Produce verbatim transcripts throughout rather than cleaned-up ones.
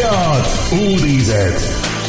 Head uudised.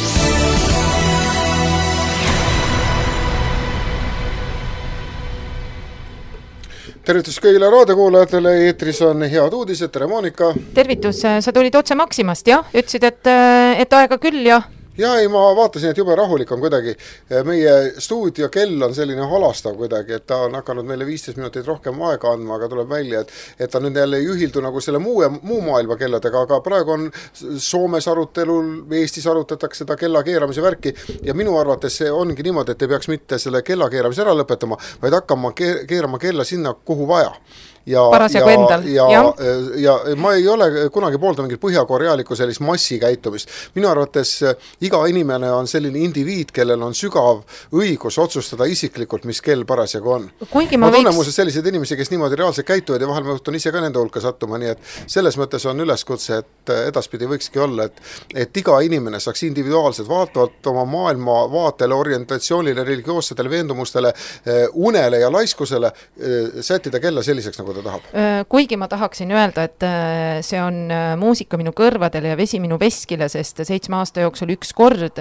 Tervitus kõigile raadiokuulajatele, eetris on Head uudised, tere Monika. Tervitus, sa tulid otse Maximast, jah? Ütlesid, et, et aega küll, jah? Ja ei, ma vaatasin, et jube rahulik on kuidagi. Meie stuudio kell on selline halastav kuidagi, et ta on hakanud meile viisteist minutit rohkem aega andma, aga tuleb välja, et, et ta nüüd jälle ei ühildu nagu selle muu, muu maailma kelladega, aga praegu on Soomes arutelul, Eestis arutatakse seda kella keeramise värki ja minu arvates see ongi niimoodi, et ei peaks mitte selle kella keeramise ära lõpetama, vaid hakkama keerama kella sinna, kuhu vaja. Ja, parasjagu endal. Ja, ja, ja ma ei ole kunagi poolda mingit põhjakorealikku sellist massikäitumist. Minu arvates iga inimene on selline indiviid, kellel on sügav õigus otsustada isiklikult, mis kell parasjagu on. Kuigi ma, ma tunnen võiks... muuseas selliseid inimesi, kes niimoodi reaalselt käituvad ja vahel ma juhtun ise ka nende hulka sattuma, nii et selles mõttes on üleskutse, et edaspidi võikski olla, et, et iga inimene saaks individuaalselt vaatavalt oma maailma vaatele, orientatsioonile, religioossetele veendumustele, unele ja laiskusele sättida kella selliseks, nagu tahab. Kuigi ma tahaksin öelda, et see on muusika minu kõrvadele ja vesi minu veskile, sest seitsme aasta jooksul üks kord,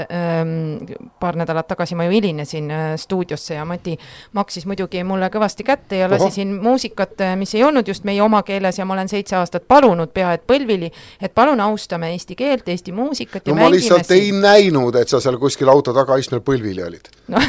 paar nädalat tagasi ma ju hilinesin stuudiosse ja Mati maksis muidugi mulle kõvasti kätte ja lasisin Oho. muusikat, mis ei olnud just meie oma keeles ja ma olen seitse aastat palunud pea et põlvili, et palun austame eesti keelt, eesti muusikat ja no, ma lihtsalt siin. ei näinud, et sa seal kuskil auto taga istmel põlvili olid. No.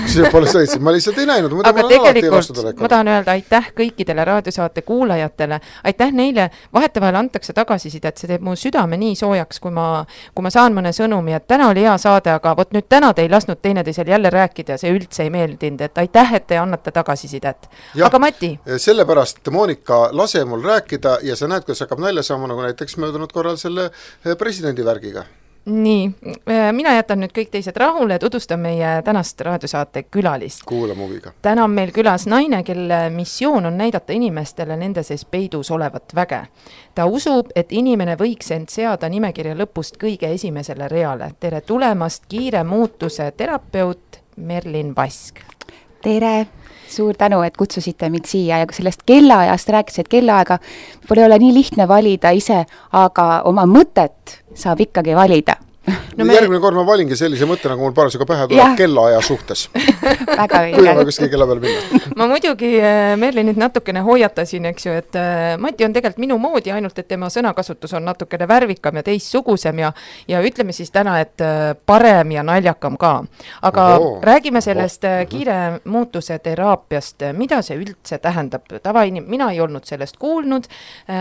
ma lihtsalt ei näinud. Aga tegelikult ma tahan öelda aitäh kõikidele raadiosaate kuulajatele, aitäh neile, vahetevahel antakse tagasisidet, see teeb mu südame nii soojaks, kui ma, kui ma saan mõne sõnumi, et täna oli hea saade, aga vot nüüd täna te ei lasknud teineteisel jälle rääkida ja see üldse ei meeldinud, et aitäh, et te annate tagasisidet. Ja, aga Mati? Sellepärast, Monika, lase mul rääkida ja sa näed, kuidas hakkab nalja saama, nagu näiteks möödunud korral selle presidendi värgiga. Nii, mina jätan nüüd kõik teised rahule ja tutvustan meie tänast raadiosaate külalist. Kuula muviga. Täna on meil külas naine, kelle missioon on näidata inimestele nende sees peidus olevat väge. Ta usub, et inimene võiks end seada nimekirja lõpust kõige esimesele reale. Tere tulemast, kiire muutuse terapeut Merlin Vask. Tere! Suur tänu, et kutsusite mind siia ja sellest kellaajast rääkis, et kellaaega pole ole nii lihtne valida ise, aga oma mõtet saab ikkagi valida. No me... Järgmine kord ma valingi sellise mõtte, nagu mul parasjagu pähe tuleb kellaaja suhtes. Väga õige. Kui ma kuskil kella peal minna. Ma muidugi Merlinit natukene hoiatasin, eks ju, et Mati on tegelikult minu moodi, ainult et tema sõnakasutus on natukene värvikam ja teissugusem ja, ja ütleme siis täna, et parem ja naljakam ka. Aga oho, räägime sellest oho. kiire muutuse teraapiast. Mida see üldse tähendab? Tavainim, mina ei olnud sellest kuulnud.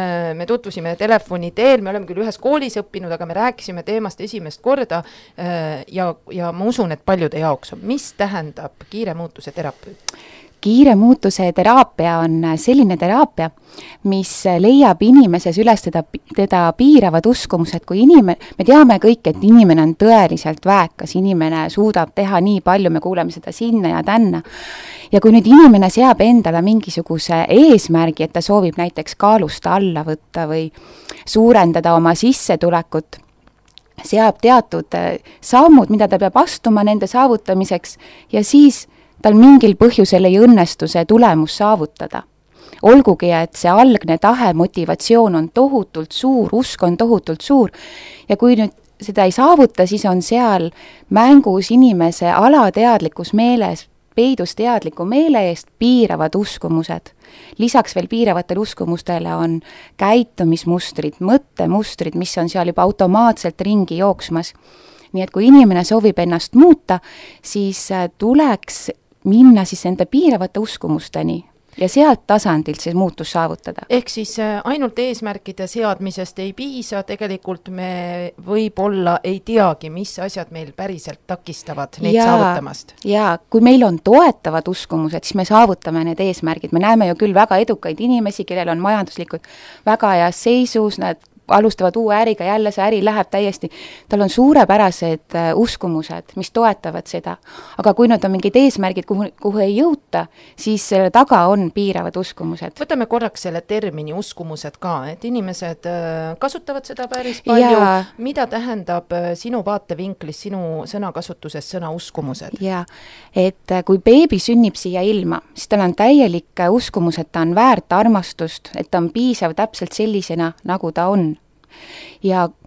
Me tutvusime telefoni teel, me oleme küll ühes koolis õppinud, aga me rääkisime teemast esimest korda ja, ja ma usun, et paljude jaoks on. Mis tähendab kiire muutuse teraapia? Kiire muutuse teraapia on selline teraapia, mis leiab inimeses üles teda, teda piiravad uskumused, kui inimene, me teame kõik, et inimene on tõeliselt väekas, inimene suudab teha nii palju, me kuuleme seda sinna ja tänna. Ja kui nüüd inimene seab endale mingisuguse eesmärgi, et ta soovib näiteks kaalust alla võtta või suurendada oma sissetulekut, seab teatud sammud, mida ta peab astuma nende saavutamiseks ja siis tal mingil põhjusel ei õnnestu see tulemus saavutada. Olgugi, et see algne tahe, motivatsioon on tohutult suur, usk on tohutult suur ja kui nüüd seda ei saavuta, siis on seal mängus inimese alateadlikus meeles, peidus teadliku meele eest piiravad uskumused. Lisaks veel piiravatele uskumustele on käitumismustrid, mõttemustrid, mis on seal juba automaatselt ringi jooksmas. Nii et kui inimene soovib ennast muuta, siis tuleks minna siis enda piiravate uskumusteni ja sealt tasandilt see muutus saavutada. Ehk siis ainult eesmärkide seadmisest ei piisa, tegelikult me võib-olla ei teagi, mis asjad meil päriselt takistavad neid ja, saavutamast. Ja kui meil on toetavad uskumused, siis me saavutame need eesmärgid. Me näeme ju küll väga edukaid inimesi, kellel on majanduslikud väga heas seisus, nad alustavad uue äriga, jälle see äri läheb täiesti, tal on suurepärased uskumused, mis toetavad seda. Aga kui nüüd on mingid eesmärgid, kuhu, kuhu ei jõuta, siis selle taga on piiravad uskumused. Võtame korraks selle termini uskumused ka, et inimesed kasutavad seda päris palju. Ja, mida tähendab sinu vaatevinklis, sinu sõnakasutuses sõna uskumused? Ja, et kui beebi sünnib siia ilma, siis tal on täielik uskumus, et ta on väärt armastust, et ta on piisav täpselt sellisena, nagu ta on. Ja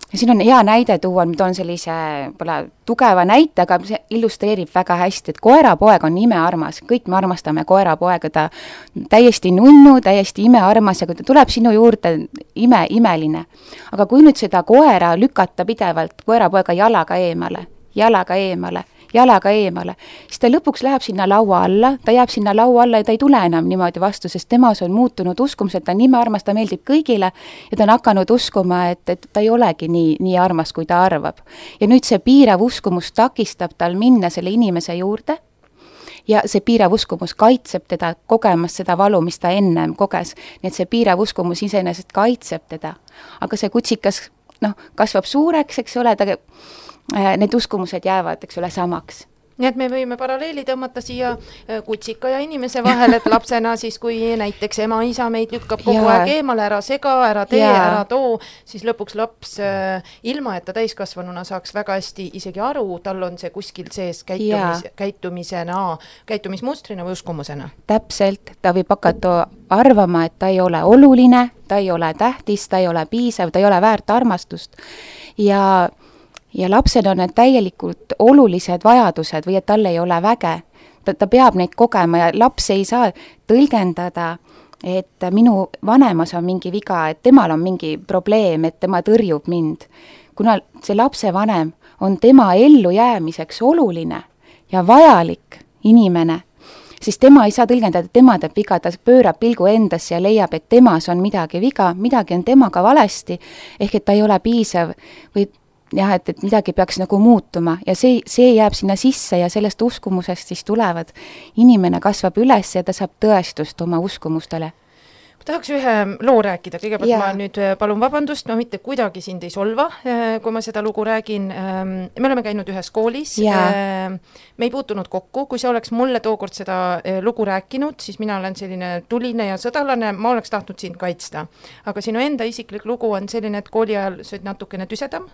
ja siin on hea näide tuua, ma toon sellise pole tugeva näite, aga see illustreerib väga hästi, et koerapoeg on imearmas, kõik me armastame koerapoega, ta täiesti nunnu, täiesti imearmas ja kui ta tuleb sinu juurde, ime, imeline. aga kui nüüd seda koera lükata pidevalt koerapoega jalaga eemale, jalaga eemale, jalaga eemale, siis ta lõpuks läheb sinna laua alla, ta jääb sinna laua alla ja ta ei tule enam niimoodi vastu, sest temas on muutunud uskumus, et ta on nime armas, ta meeldib kõigile ja ta on hakanud uskuma, et, et ta ei olegi nii, nii armas, kui ta arvab. ja nüüd see piirav uskumus takistab tal minna selle inimese juurde ja see piirav uskumus kaitseb teda kogemas seda valu, mis ta ennem koges. Nii et see piirav uskumus iseenesest kaitseb teda. Aga see kutsikas noh, kasvab suureks, eks ole, ta need uskumused jäävad, eks ole, samaks. Nii et me võime paralleeli tõmmata siia kutsika ja inimese vahel, et lapsena siis, kui näiteks ema, isa meid lükkab kogu ja. aeg eemale, ära sega, ära tee, ja. ära too, siis lõpuks laps ilma, et ta täiskasvanuna saaks väga hästi isegi aru, tal on see kuskil sees käitumis, käitumisena, käitumismustrina või uskumusena. Täpselt, ta võib hakata arvama, et ta ei ole oluline, ta ei ole tähtis, ta ei ole piisav, ta ei ole väärt armastust ja ja lapsel on need täielikult olulised vajadused või et tal ei ole väge. Ta, ta peab neid kogema ja laps ei saa tõlgendada, et minu vanemas on mingi viga, et temal on mingi probleem, et tema tõrjub mind. Kuna see lapse vanem on tema ellujäämiseks oluline ja vajalik inimene, siis tema ei saa tõlgendada, et tema teeb viga, ta pöörab pilgu endasse ja leiab, et temas on midagi viga, midagi on temaga valesti, ehk et ta ei ole piisav või jah, et, et midagi peaks nagu muutuma ja see, see jääb sinna sisse ja sellest uskumusest siis tulevad. Inimene kasvab üles ja ta saab tõestust oma uskumustele. Ma tahaks ühe loo rääkida, kõigepealt ja. ma nüüd palun vabandust, ma mitte kuidagi sind ei solva, kui ma seda lugu räägin. Me oleme käinud ühes koolis, ja. me ei puutunud kokku, kui see oleks mulle tookord seda lugu rääkinud, siis mina olen selline tuline ja sõdalane, ma oleks tahtnud sind kaitsta. Aga sinu enda isiklik lugu on selline, et kooli ajal sööd natukene tüsedam?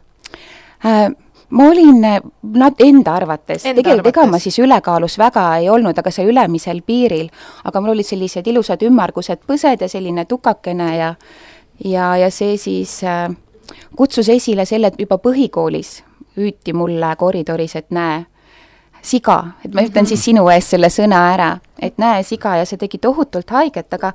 Äh, ma olin nad enda arvates, tegelikult ega ma siis ülekaalus väga ei olnud, aga see ülemisel piiril, aga mul olid sellised ilusad ümmargused põsed ja selline tukakene ja, ja, ja see siis äh, kutsus esile selle, et juba põhikoolis hüüti mulle koridoris, et näe, siga, et ma ütlen siis sinu ees selle sõna ära, et näe siga ja see tegi tohutult haiget, aga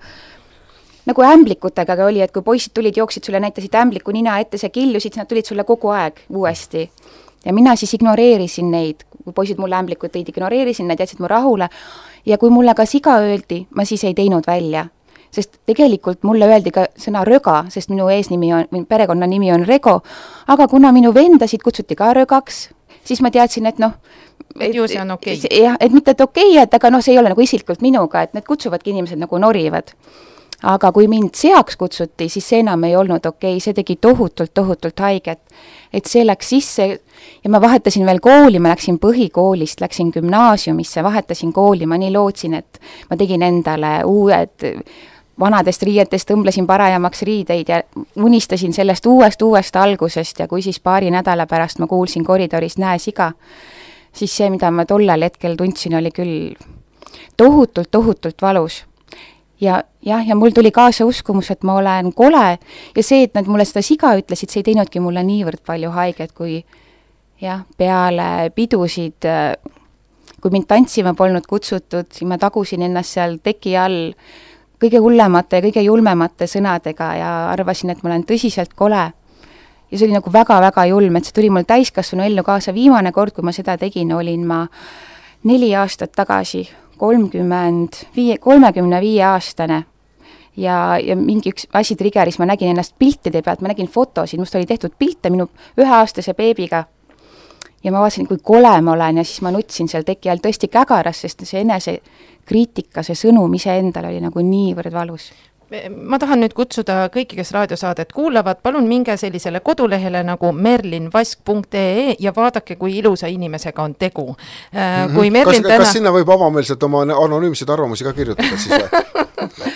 nagu ämblikutega oli, et kui poisid tulid, jooksid sulle, näitasid ämbliku nina ette, see killusid, nad tulid sulle kogu aeg uuesti. Ja mina siis ignoreerisin neid, kui poisid mulle ämblikud tõid, ignoreerisin, nad jätsid mu rahule. Ja kui mulle ka siga öeldi, ma siis ei teinud välja. Sest tegelikult mulle öeldi ka sõna röga, sest minu eesnimi on, perekonna nimi on Rego, aga kuna minu vendasid kutsuti ka rögaks, siis ma teadsin, et noh, et ju see on okei. Okay. Jah, et mitte et okei, okay, et aga noh, see ei ole nagu isiklikult minuga, et need kutsuvadki inimesed nagu norivad. Aga kui mind seaks kutsuti, siis see enam ei olnud okei, okay. See tegi tohutult, tohutult haiget. Et see läks sisse ja ma vahetasin veel kooli, ma läksin põhikoolist, läksin gümnaasiumisse, vahetasin kooli, ma nii lootsin, et ma tegin endale uued vanadest riietest, tõmblesin parajamaks riideid ja unistasin sellest uuest, uuest algusest ja kui siis paari nädala pärast ma kuulsin koridoris näe siga, siis see, mida ma tollel hetkel tundsin, oli küll tohutult, tohutult valus. Ja, jah, ja mul tuli kaasa uskumus, et ma olen kole ja see, et nad mulle seda siga ütlesid, see ei teinudki mulle niivõrd palju haiget, kui jah, peale pidusid, kui mind tantsima polnud kutsutud, siis ma tagusin ennast seal teki all kõige hullemate ja kõige julmemate sõnadega ja arvasin, et ma olen tõsiselt kole. Ja see oli nagu väga-väga julm, et see tuli mul täiskasvanu ellu kaasa. Viimane kord, kui ma seda tegin, olin ma neli aastat tagasi, kolmkümmend viie, kolmekümne viie aastane ja, ja mingi üks asi trigeris, ma nägin ennast piltide pealt, ma nägin fotosid, must oli tehtud pilte minu üheaastase beebiga ja ma vaatasin, kui kole ma olen ja siis ma nutsin seal teki all tõesti kägaras, sest see enese kriitika, see sõnum ise endal oli nagu niivõrd valus. Ma tahan nüüd kutsuda kõiki, kes raadiosaadet kuulavad, palun minge sellisele kodulehele nagu merlin vask punkt ee ja vaadake, kui ilusa inimesega on tegu. Mm-hmm. Kui Merlin kas, täna... kas sinna võib avameelselt oma anonüümseid arvamusi ka kirjutada siis?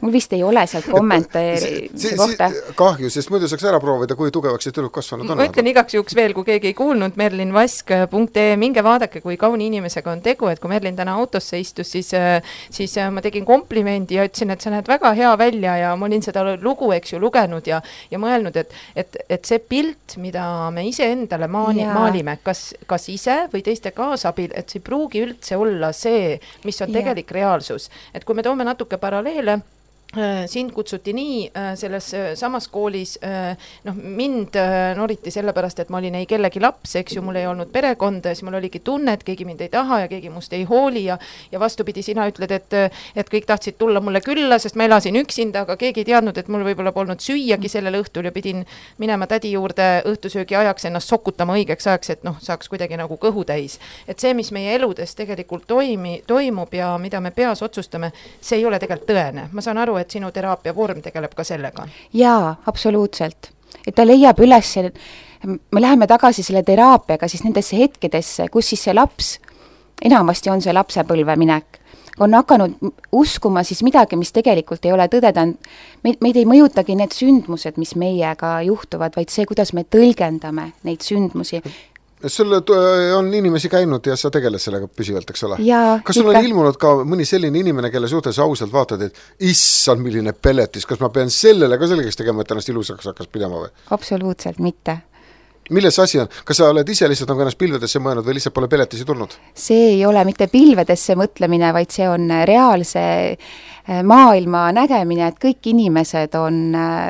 mul vist ei ole seal kommentaari see kohta. Kahju, sest muidu saaks ära proovida, kui tugevaks see tüdruk kasvanud on. Ma ütlen igaks juhuks veel, kui keegi ei kuulnud, merlin vask punkt ee, minge vaadake, kui kauni inimesega on tegu, et kui Merlin täna autosse istus, siis, siis ma tegin komplimendi ja ütlesin, et sa näed väga hea välja ja ma olin seda lugu, eks ju, lugenud ja, ja mõelnud, et, et, et see pilt, mida me ise endale maani, maalime, kas, kas ise või teiste kaasabil, et see ei pruugi üldse olla see, mis on tegelik ja. reaalsus. Et kui me toome natuke paralleele, sind kutsuti nii selles samas koolis, noh, mind noriti sellepärast, et ma olin ei kellegi laps, eks ju, mul ei olnud perekonda, siis mul oligi tunne, et keegi mind ei taha ja keegi must ei hooli ja, ja vastupidi, sina ütled, et, et kõik tahtsid tulla mulle külla, sest ma elasin üksinda, aga keegi ei teadnud, et mul võib-olla polnud süüagi sellel õhtul ja pidin minema tädi juurde õhtusöögi ajaks ennast sokutama õigeks ajaks, et noh, saaks kuidagi nagu kõhu täis. Et see, mis meie eludes tegelikult toimi, toimub ja mida me peas otsustame, see ei ole tegelikult tõene. Ma saan aru, et sinu teraapia vorm tegeleb ka sellega. Jaa, absoluutselt. Et ta leiab üles, me läheme tagasi selle teraapiaga siis nendesse hetkedesse, kus siis see laps, enamasti on see lapsepõlve minek, on hakanud uskuma siis midagi, mis tegelikult ei ole tõdeda. Meid, meid ei mõjutagi need sündmused, mis meiega juhtuvad, vaid see, kuidas me tõlgendame neid sündmusi. Sul on inimesi käinud ja sa tegeled sellega püsivalt, eks ole? Kas sul ikka. on ilmunud ka mõni selline inimene, kelle suhtes ausalt vaatad, et issand, milline pelletis, kas ma pean sellele ka selgeks tegema, et ennast ilusaks hakkas pidama või? Absoluutselt mitte. Milles asi on? Kas sa oled ise lihtsalt on ennast pilvedesse mõelnud või lihtsalt pole pelletisi tulnud? See ei ole mitte pilvedesse mõtlemine, vaid see on reaalse maailma nägemine, et kõik inimesed on,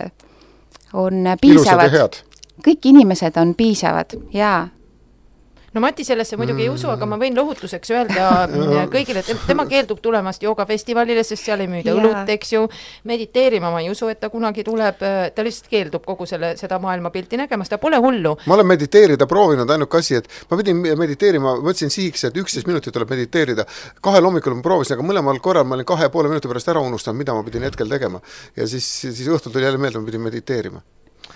on piisavad. Ilusad ja head. Kõik inimesed on piisavad, jaa. No Mati sellesse muidugi ei usu, aga ma võin lohutuseks öelda kõigile, et tema keeldub tulemast joogafestivalile, sest seal ei müüda õlut, eks ju, mediteerima ma ei usu, et ta kunagi tuleb, ta lihtsalt keeldub kogu selle, seda maailmapilti nägemast, ta pole hullu. Ma olen mediteerida proovinud ainult asi, et ma pidin mediteerima, võtsin sihiks, et üksteist minutit tuleb mediteerida. Kahel hommikul ma proovisin, aga mõlemal korral ma olin kahe poole minuti pärast ära unustanud, mida ma pidin hetkel tegema. Ja siis, siis õhtul tuli jälle meelde, ma pidin mediteerima.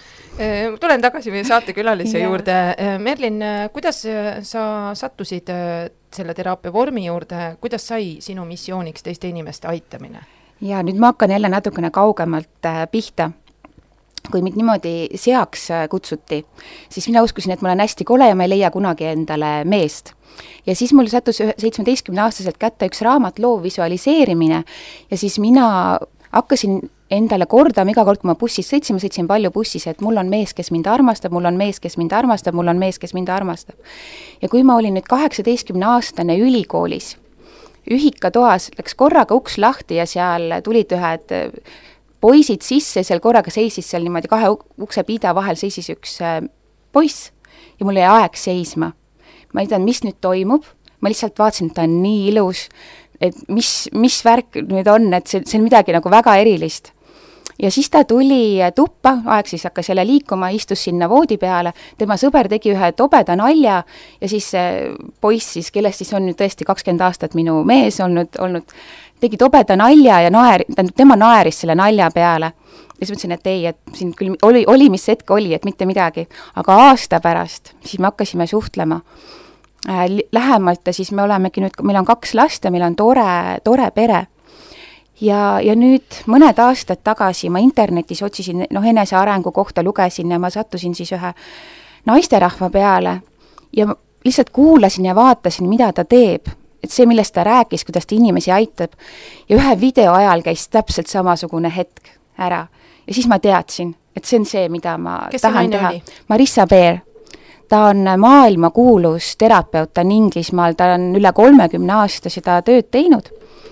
Tulen tagasi meie saatekülalise juurde. Merlin, kuidas sa sattusid selle teraapia vormi juurde, kuidas sai sinu missiooniks teiste inimeste aitamine? Ja nüüd ma hakkan jälle natukene kaugemalt pihta. Kui mind niimoodi seaks kutsuti, siis mina uskusin, et ma olen hästi kole ja ma ei leia kunagi endale meest. Ja siis mul sattus seitsmeteistkümne aastaselt kätte üks raamat Loov visualiseerimine ja siis mina hakkasin endale kordama iga kord, kui ma bussis sõitsin, ma sõitsin palju bussis, et mul on mees, kes mind armastab, mul on mees, kes mind armastab, mul on mees, kes mind armastab. Ja kui ma olin nüüd kaheksateistkümne aastane ülikoolis, ühika toas läks korraga uks lahti ja seal tulid ühed poisid sisse, seal korraga seisis seal niimoodi kahe ukse piida vahel seisis üks poiss ja mul jäi aeg seisma. Ma ei teadnud, mis nüüd toimub, ma lihtsalt vaatasin, et ta on nii ilus, et mis, mis värk nüüd on, et see, see on midagi nagu väga erilist. Ja siis ta tuli tuppa, aeg siis hakkas jälle liikuma, istus sinna voodi peale, tema sõber tegi ühe tobeda nalja ja siis see poiss siis, kellest siis on nüüd tõesti kakskümmend aastat minu mees olnud, olnud tegi tobeda nalja ja naer, tema naeris selle nalja peale. Ja siis mõtlesin, et ei, et siin küll oli, oli mis hetk oli, et mitte midagi. Aga aasta pärast, siis me hakkasime suhtlema äh, lähemalt ja siis me olemegi nüüd, meil on kaks last ja meil on tore, tore pere. Ja, ja nüüd mõned aastad tagasi ma internetis otsisin, noh, enese arengu kohta lugesin ja ma sattusin siis ühe naisterahva peale ja lihtsalt kuulasin ja vaatasin, mida ta teeb. Et see, millest ta rääkis, kuidas ta inimesi aitab. Ja ühe video ajal käis täpselt samasugune hetk ära. Ja siis ma teadsin, et see on see, mida ma Kes tahan teha. Oli? Marissa Beer. Ta on maailma kuulus terapeut, ta on Inglismaal, ta on üle kolmekümne aasta seda tööd teinud.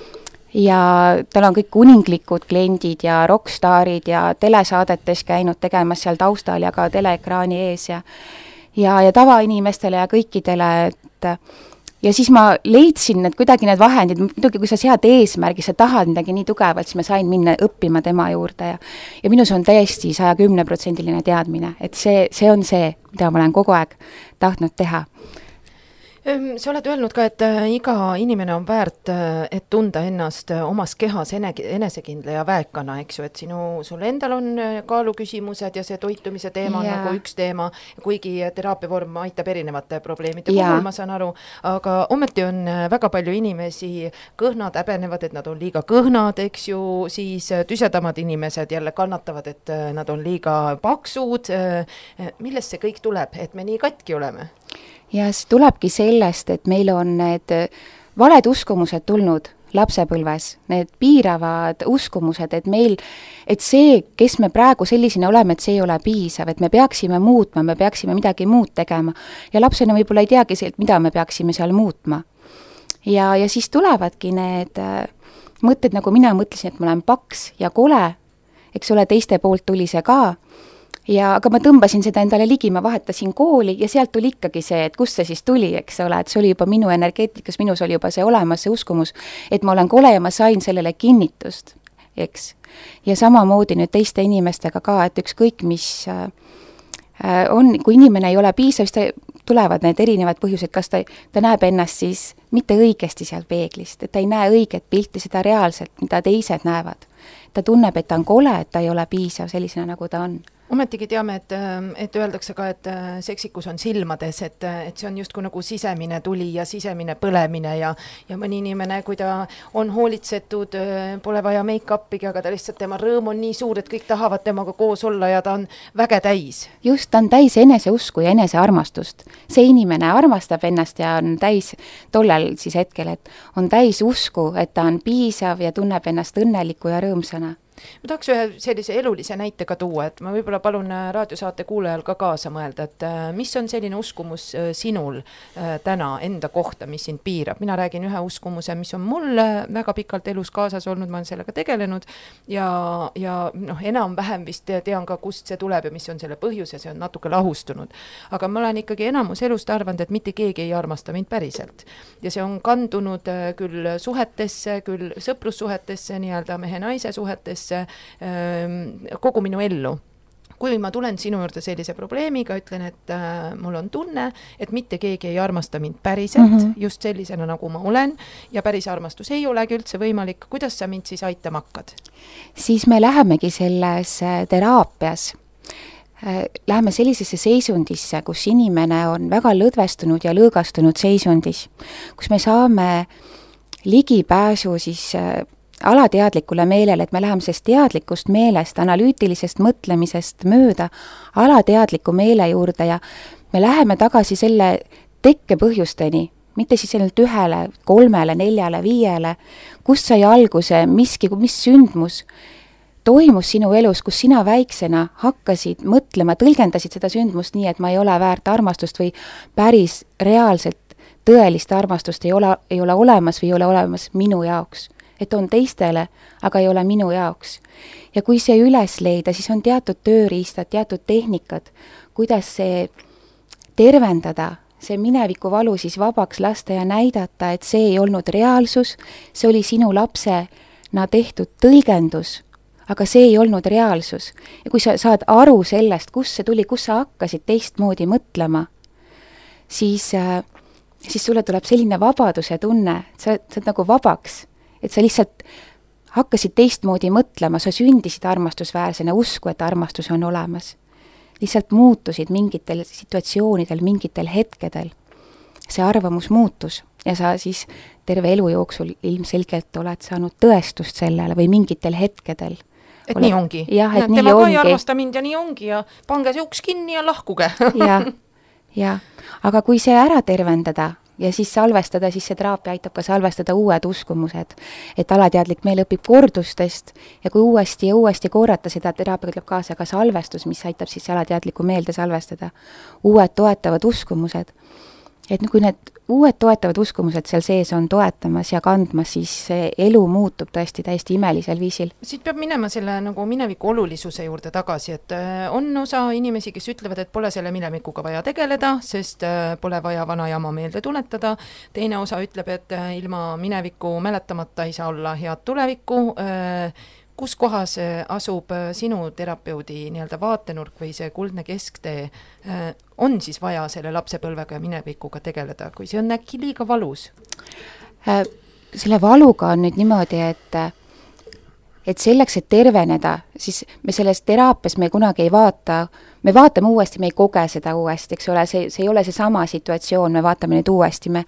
Ja tal on kõik kuninglikud kliendid ja rockstaarid ja telesaadetes käinud tegemas seal taustal ja ka teleekraani ees ja, ja, ja tavainimestele ja kõikidele, et ja siis ma leidsin, et kuidagi need vahendid, muidugi kui sa sead eesmärgi, sa tahad midagi nii tugevalt, siis ma sain minna õppima tema juurde ja, ja minus on täiesti saja kümne protsendiline teadmine, et see, see on see, mida ma olen kogu aeg tahtnud teha. Sa oled öelnud ka, et iga inimene on väärt, et tunda ennast omas kehas enesekindla ja väekana, eks ju, et sinu, sul endal on kaaluküsimused ja see toitumise teema on ja. nagu üks teema, kuigi teraapiavorm aitab erinevate probleemide puhul, ma saan aru, aga ometi on väga palju inimesi kõhnad, häbenevad, et nad on liiga kõhnad, eks ju, siis tüsedamad inimesed jälle kannatavad, et nad on liiga paksud. Millest see kõik tuleb, et me nii katki oleme? Ja see tulebki sellest, et meil on need valed uskumused tulnud lapsepõlves, need piiravad uskumused, et meil, et see, kes me praegu sellisena oleme, et see ei ole piisav, et me peaksime muutma, me peaksime midagi muud tegema ja lapsena võib-olla ei teagi sealt, mida me peaksime seal muutma. Ja, ja siis tulevadki need mõtted, nagu mina mõtlesin, et ma olen paks ja kole, eks ole, teiste poolt tuli see ka. Ja aga ma tõmbasin seda endale ligi, ma vahetasin kooli ja sealt tuli ikkagi see, et kust see siis tuli, eks ole, et see oli juba minu energeetikas, minus oli juba see olemas, see uskumus, et ma olen kole ja ma sain sellele kinnitust, eks. Ja samamoodi nüüd teiste inimestega ka, et ükskõik mis äh, on, kui inimene ei ole piisav, siis ta, tulevad need erinevad põhjused, kas ta, ta näeb ennast siis mitte õigesti seal peeglist, et ta ei näe õiget pilti, seda reaalselt, mida teised näevad. Ta tunneb, et ta on kole, et ta ei ole piisav sellisena, nagu ta on. Ometigi teame, et, et öeldakse ka, et seksikus on silmades, et, et see on justkui nagu sisemine tuli ja sisemine põlemine ja, ja mõni inimene, kui ta on hoolitsetud, pole vaja make-upigi, aga ta lihtsalt, tema rõõm on nii suur, et kõik tahavad temaga koos olla ja ta on väge täis. Just, ta on täis eneseusku ja enesearmastust. See inimene armastab ennast ja on täis tollel siis hetkel, et on täis usku, et ta on piisav ja tunneb ennast õnneliku ja rõõmsana. Ma tahaks ühe sellise elulise näitega tuua, et ma võib-olla palun raadiosaate kuulajal ka kaasa mõelda, et mis on selline uskumus sinul täna enda kohta, mis sind piirab. Mina räägin ühe uskumuse, mis on mul väga pikalt elus kaasas olnud, ma olen sellega tegelenud ja, ja noh, enam-vähem vist tean ka, kust see tuleb ja mis on selle põhjus ja see on natuke lahustunud. Aga ma olen ikkagi enamus elust arvanud, et mitte keegi ei armasta mind päriselt. Ja see on kandunud küll suhetesse, küll sõprussuhetesse, nii-öelda mehe-naise suhetesse, kogu minu ellu. Kui ma tulen sinu juurde sellise probleemiga, ütlen, et äh, mul on tunne, et mitte keegi ei armasta mind päriselt, mm -hmm. just sellisena, nagu ma olen, ja päris armastus ei olegi üldse võimalik. Kuidas sa mind siis aitama hakkad? Siis me lähemegi selles teraapias. Läheme sellisesse seisundisse, kus inimene on väga lõdvestunud ja lõõgastunud seisundis, kus me saame ligipääsu siis alateadlikule meelele, et me läheme sellest teadlikust meelest, analüütilisest mõtlemisest mööda alateadliku meele juurde ja me läheme tagasi selle tekkepõhjusteni, mitte siis ainult ühele, kolmele, neljale, viiele, kust sai alguse miski, mis sündmus toimus sinu elus, kus sina väiksena hakkasid mõtlema, tõlgendasid seda sündmust nii, et ma ei ole väärt armastust või päris reaalselt tõelist armastust ei ole, ei ole olemas või ei ole olemas minu jaoks. Et on teistele, aga ei ole minu jaoks. Ja kui see üles leida, siis on teatud tööriistad, teatud tehnikad, kuidas see tervendada, see mineviku valu siis vabaks lasta ja näidata, et see ei olnud reaalsus, see oli sinu lapsena tehtud tõlgendus, aga see ei olnud reaalsus. Ja kui sa saad aru sellest, kus see tuli, kus sa hakkasid teistmoodi mõtlema, siis, siis sulle tuleb selline vabaduse tunne, et sa, sa oled nagu vabaks. Et sa lihtsalt hakkasid teistmoodi mõtlema, sa sündisid armastusväärsena, usku, et armastus on olemas. Lihtsalt muutusid mingitel situatsioonidel, mingitel hetkedel. See arvamus muutus ja sa siis terve elu jooksul ilmselgelt oled saanud tõestust sellele või mingitel hetkedel. Et oled, nii ongi. Jah, et tema nii ka ongi. Ei armasta mind ja nii ongi ja pange see uks kinni ja lahkuge. ja, ja, aga kui see ära tervendada, ja siis salvestada, siis see teraapia aitab ka salvestada uued uskumused, et alateadlik meel õpib kordustest ja kui uuesti ja uuesti korrata seda, teraapia ütleb kaasa ka salvestus, mis aitab siis alateadliku meelde salvestada, uued toetavad uskumused. Et kui need uued toetavad uskumused seal sees on toetamas ja kandmas, siis see elu muutub tõesti täiesti imelisel viisil. Siit peab minema selle nagu mineviku olulisuse juurde tagasi, et on osa inimesi, kes ütlevad, et pole selle minevikuga vaja tegeleda, sest pole vaja vana jama meelde tuletada. Teine osa ütleb, et ilma mineviku mäletamata ei saa olla head tulevikku. kus kohas asub sinu terapeudi nii-öelda vaatenurk või see kuldne kesktee, on siis vaja selle lapsepõlvega ja minevikuga tegeleda, kui see on äkki liiga valus? Selle valuga on nüüd niimoodi, et et selleks, et terveneda, siis me selles teraapias me kunagi ei vaata, me vaatame uuesti, me ei koge seda uuesti, eks ole, see, see ei ole see sama situatsioon, me vaatame nüüd uuesti, me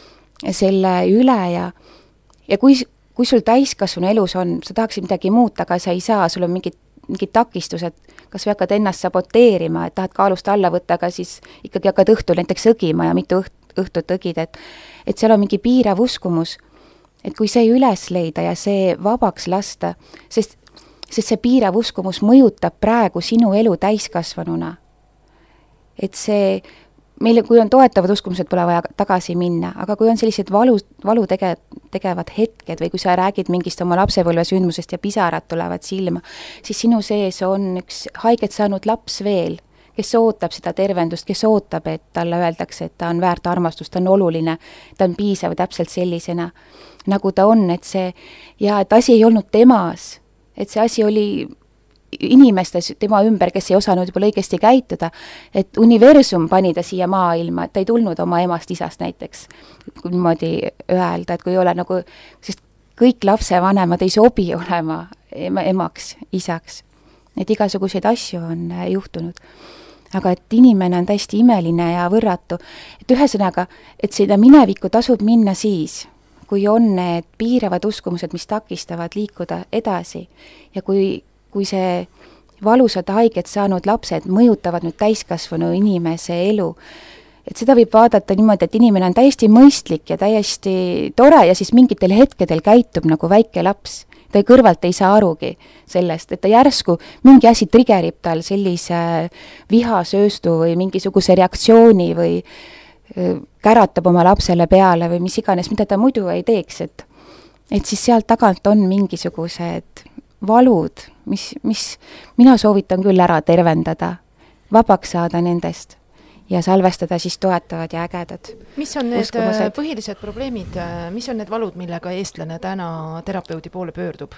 selle üle ja ja kui, kui sul täiskasvanu elus on, sa tahaksid midagi muuta, aga sa ei saa, sul on mingid, mingid takistused, kas või hakkad ennast saboteerima, et tahad kaalust alla võtta, aga siis ikkagi hakkad õhtul näiteks õgima ja mitu õht, õhtut õgid, et, et seal on mingi piirav uskumus, et kui see üles leida ja see vabaks lasta, sest, sest see piirav uskumus mõjutab praegu sinu elu täiskasvanuna. Et see, meil, kui on toetavad uskumused, pole vaja tagasi minna, aga kui on sellised valu, valu tege, tegevad hetked või kui sa räägid mingist oma lapsepõlve sündmusest ja pisarad tulevad silma, siis sinu sees on üks haiget saanud laps veel, kes ootab seda tervendust, kes ootab, et talle öeldakse, et ta on väärt armastust, ta on oluline, ta on piisav täpselt sellisena, nagu ta on, et see, ja et asi ei olnud temas, et see asi oli inimestes tema ümber, kes ei osanud juba õigesti käituda, et universum pani ta siia maailma, et ta ei tulnud oma emast-isast näiteks, kui niimoodi öelda, et kui ei ole nagu, sest kõik lapsevanemad ei sobi olema ema, emaks, isaks, et igasuguseid asju on juhtunud. Aga et inimene on täiesti imeline ja võrratu, et ühesõnaga, et seda minevikku tasub minna siis, kui on need piiravad uskumused, mis takistavad liikuda edasi ja kui kui see valusad haiget saanud lapsed mõjutavad nüüd täiskasvanu inimese elu, et seda võib vaadata niimoodi, et inimene on täiesti mõistlik ja täiesti tore ja siis mingitel hetkedel käitub nagu väike laps. Ta kõrvalt ei saa arugi sellest, et ta järsku mingi asi trigerib tal sellise vihasööstu või mingisuguse reaktsiooni või käratab oma lapsele peale või mis iganes, mida ta muidu ei teeks, et, et siis sealt tagant on mingisugused valud, mis, mis mina soovitan küll ära tervendada, vabaks saada nendest ja salvestada siis toetavad ja ägedad. Mis on need uskumused? Põhilised probleemid, mis on need valud, millega eestlane täna terapeudi poole pöördub?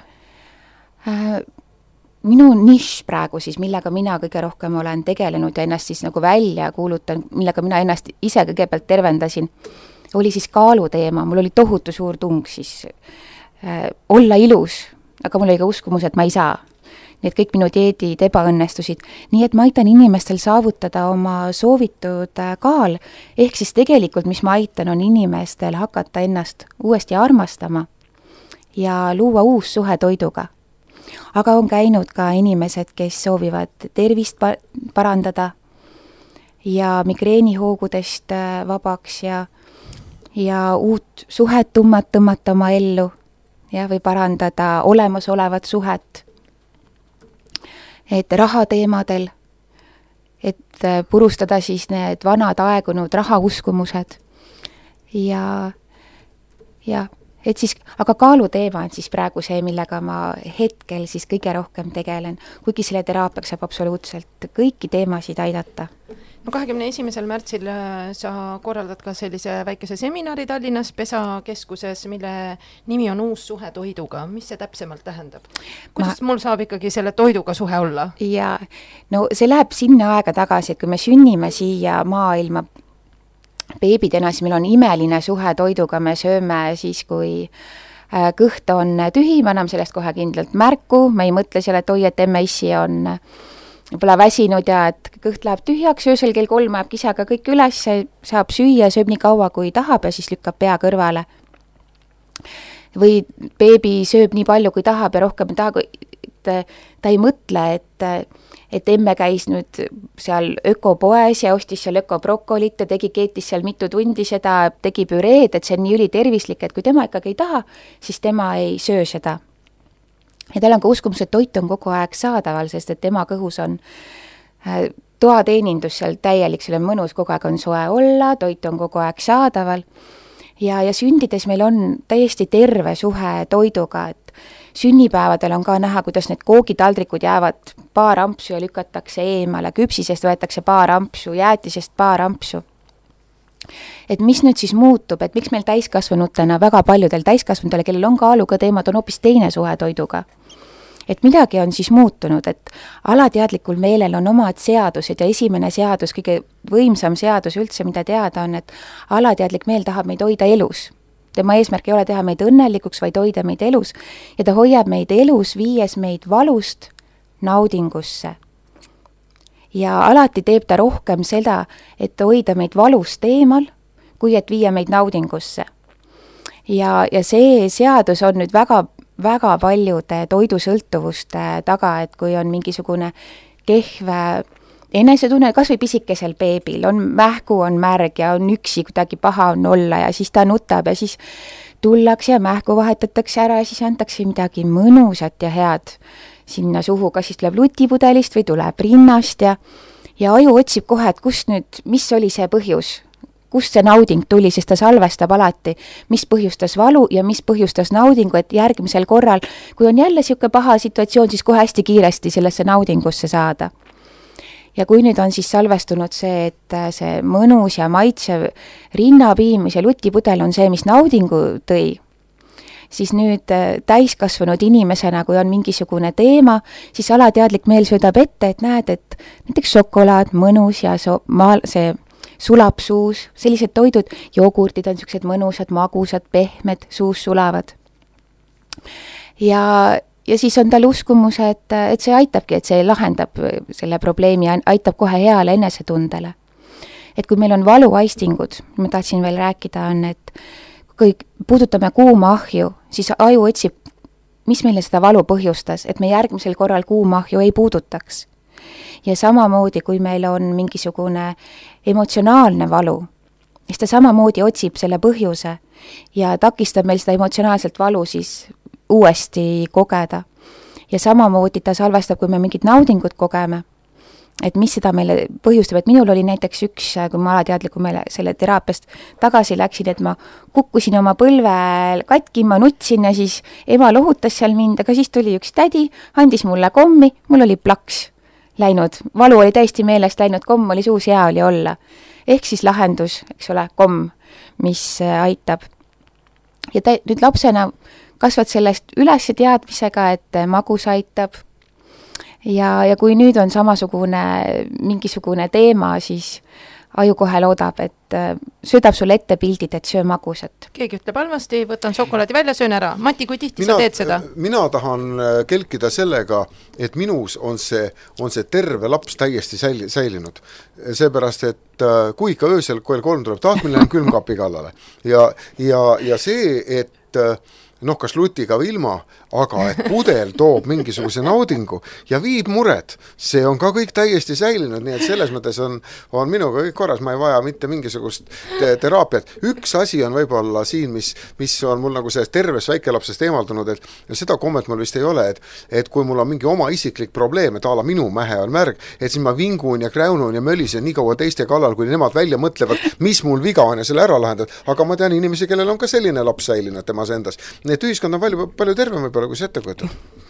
Minu nišš praegu siis, millega mina kõige rohkem olen tegelenud ja ennast siis nagu välja kuulutan, millega mina ennast ise kõigepealt tervendasin, oli siis kaalu teema, mul oli tohutu suur tung siis äh, olla ilus, aga mul oli ka uskumus, et ma ei saa. Need kõik minu dieedid ebaõnnestusid. Nii et ma aitan inimestel saavutada oma soovitud kaal, ehk siis tegelikult, mis ma aitan, on inimestel hakata ennast uuesti armastama ja luua uus suhe toiduga. Aga on käinud ka inimesed, kes soovivad tervist parandada ja migreenihoogudest vabaks ja, ja uut suhet tummat tõmmata oma ellu ja, või parandada olemasolevat suhet, et rahateemadel, et purustada siis need vanad aegunud rahauskumused ja, ja et siis, aga kaaluteema on siis praegu see, millega ma hetkel siis kõige rohkem tegelen, kuigi selle teraapiaks saab absoluutselt kõiki teemasid aidata. No kahekümne esimesel märtsil sa korraldad ka sellise väikese seminari Tallinnas Pesakeskuses, mille nimi on Uus suhe toiduga. Mis see täpsemalt tähendab? Kuidas ma... mul saab ikkagi selle toiduga suhe olla? Ja, no see läheb sinna aega tagasi, et kui me sünnime siia maailma beebidena, siis meil on imeline suhe toiduga, me sööme siis, kui kõht on tühi, me anname sellest kohe kindlalt märku, me ei mõtle selle, et oi, et emme issi on pole väsinud ja et kõht läheb tühjaks, öösel kell kolm ajab kisaga kõik üles, saab süüa, sööb nii kaua kui tahab ja siis lükkab pea kõrvale. Või beebi sööb nii palju kui tahab ja rohkem ei taha, et ta ei mõtle, et, et emme käis nüüd seal ökopoes ja ostis seal ökobrokolit ja tegi, keetis seal mitu tundi seda, tegi püreed, et see on nii ülitervislik, et kui tema ikkagi ei taha, siis tema ei söö seda. Ja tal on ka uskumus, et toit on kogu aeg saadaval, sest et tema kõhus on toateenindus seal täielik, seal on mõnus, kogu aeg on soe olla, toit on kogu aeg saadaval. Ja, ja sündides meil on täiesti terve suhe toiduga, et sünnipäevadel on ka näha, kuidas need koogitaldrikud jäävad paar ampsu ja lükatakse eemale, küpsisest võetakse paar ampsu, jäätisest paar ampsu. Et mis nüüd siis muutub, et miks meil täiskasvanutena väga paljudel täiskasvanutele, kellel on kaaluga teemad, on hoopis teine suhe toiduga. et midagi on siis muutunud, et alateadlikul meelel on omad seadused ja esimene seadus, kõige võimsam seadus üldse, mida teada on, et alateadlik meel tahab meid hoida elus. Tema eesmärk ei ole teha meid õnnelikuks, vaid hoida meid elus ja ta hoiab meid elus, viies meid valust naudingusse. Ja alati teeb ta rohkem seda, et hoida meid valust eemal, kui et viia meid naudingusse. Ja, ja see seadus on nüüd väga, väga paljude toidusõltuvuste taga, et kui on mingisugune kehv enesetunne, kas või pisikesel beebil, on mähku, on märg ja on üksi, kuidagi paha on olla ja siis ta nutab ja siis tullakse ja mähku vahetatakse ära ja siis antakse midagi mõnusat ja head sinna suhu, kas siis tuleb lutipudelist või tuleb rinnast ja, ja aju otsib kohe, et kust nüüd, mis oli see põhjus, kust see nauding tuli, sest ta salvestab alati, mis põhjustas valu ja mis põhjustas naudingu, et järgmisel korral, kui on jälle siuke paha situatsioon, siis kohe hästi kiiresti sellesse naudingusse saada. Ja kui nüüd on siis salvestunud see, et see mõnus ja maitsev rinnapiim või see lutipudel on see, mis naudingu tõi, siis nüüd täiskasvanud inimesena, kui on mingisugune teema, siis alateadlik meel söödab ette, et näed, et näiteks šokolaad, mõnus ja so, maal, see sulab suus, sellised toidud, jogurtid on sellised mõnusad, magusad, pehmed, suus sulavad. Ja Ja siis on tal uskumus, et, et see aitabki, et see lahendab selle probleemi ja aitab kohe heale enesetundele. Et kui meil on valuaistingud, ma tahtsin veel rääkida, on, et kui puudutame kuuma ahju, siis aju otsib, mis meile seda valu põhjustas, et me järgmisel korral kuuma ahju ei puudutaks. Ja samamoodi, kui meil on mingisugune emotsionaalne valu, siis ta samamoodi otsib selle põhjuse ja takistab meil seda emotsionaalselt valu siis uuesti kogeda. Ja samamoodi ta salvestab, kui me mingid naudingud kogeme, et mis seda meile põhjustab, et minul oli näiteks üks, kui ma alateadliku meile selle teraapiast tagasi läksin, et ma kukkusin oma põlve katki, ma nutsin ja siis ema lohutas seal mind, aga siis tuli üks tädi, andis mulle kommi, mul oli plaks läinud, valu oli täiesti meelest läinud, komm oli suus, hea oli olla. Ehk siis lahendus, eks ole, komm, mis aitab. Ja ta, nüüd lapsena kasvad sellest üles teadmisega, et magus aitab ja, ja kui nüüd on samasugune mingisugune teema, siis aju kohe loodab, et söödab sulle ette pildid, et söö magusat. Keegi ütleb halvasti, võtan šokolaadi välja, söön ära. Mati, kui tihti mina, sa teed seda? Mina tahan kelkida sellega, et minus on see, on see terve laps täiesti säil, säilinud. Seepärast, et kui ikka öösel koel kolm tuleb tahtmine külmkapi kallale ja, ja, ja see, et noh, kas lutiga või ilma, aga et pudel toob mingisuguse naudingu ja viib mured, see on ka kõik täiesti säilinud, nii et selles mõttes on, on minuga kõik korras, ma ei vaja mitte mingisugust te teraapiat. Üks asi on võib-olla siin, mis, mis on mul nagu sellest terves väikelapsest eemaldunud, et ja seda kommet mul vist ei ole, et, et kui mul on mingi oma isiklik probleem, et ala minu mähe on märg, et siis ma vingun ja kräunun ja mölisen nii kaua teiste kallal, kui nemad välja mõtlevad, mis mul viga on ja selle ära lahendad. Aga ma tean inimesi, kellel on ka selline laps säilinud temas endas. Nii et ühiskond on palju, palju terve võib-olla, kui see ette kujutab.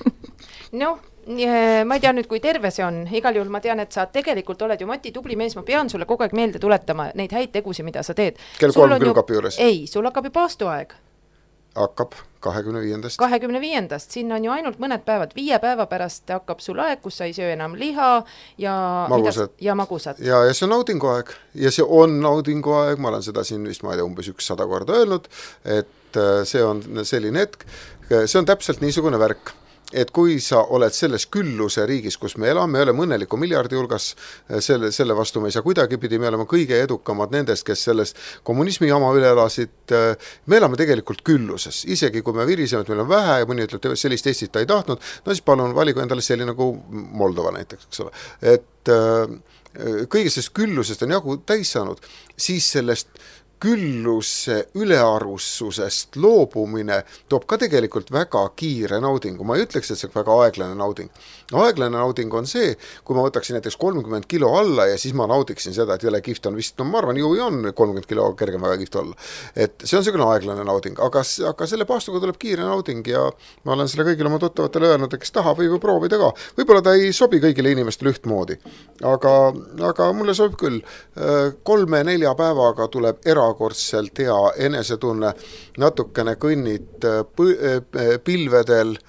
Noh, ma ei tea nüüd, kui terve see on. Igal juhul ma tean, et sa tegelikult oled ju Mati tubli mees, ma pean sulle kogu aeg meelde tuletama neid häid tegusi, mida sa teed. Kell kolm külmkapi juures? Ei, sul hakkab ju paastuaeg. Hakkab kahekümne viiendast. kahekümne viiendast, sinna on ju ainult mõned päevad, viie päeva pärast hakkab sul aeg, kus sa ei söö enam liha ja magusat. Mida, ja magusat. Ja, ja see on naudingu aeg. Ja see on naudingu aeg, ma olen seda siin vist, ma ei tea, umbes ükssada korda öelnud, et see on selline hetk, see on täpselt niisugune värk, et kui sa oled selles külluse riigis, kus me elame, me oleme õnneliku miljardi hulgas, selle, selle vastu me ei saa kuidagi pidi, me oleme kõige edukamad nendest, kes sellest kommunismi jama üle elasid, me elame tegelikult külluses, isegi kui me viriseme, et meil on vähe ja mõni ütleb, sellist Eestit ta ei tahtnud, no siis palun valigu endale selline nagu Moldova näiteks, eks ole, et kõigest sellest küllusest on jagu täis saanud, siis sellest külluse ülearussusest loobumine toob ka tegelikult väga kiire naudingu. Ma ei ütleks, et see on väga aeglane nauding. Aeglane nauding on see, kui ma võtaksin näiteks kolmkümmend kilo alla ja siis ma naudiksin seda, et jõle kift on vist, no ma arvan, ju on kolmkümmend kilo kergem väga kift olla. Et see on selline aeglane nauding, aga, aga selle paastuga tuleb kiire nauding ja ma olen selle kõigile oma tuttavatele öelnud, et kes taha võib proovida ka. Võib-olla ta ei sobi kõigile inimestele ühtmoodi, aga, aga mulle sobib küll. Kolme-nelja päevaga tuleb era erakordselt hea enesetunne, natukene kõnnid pilvedel,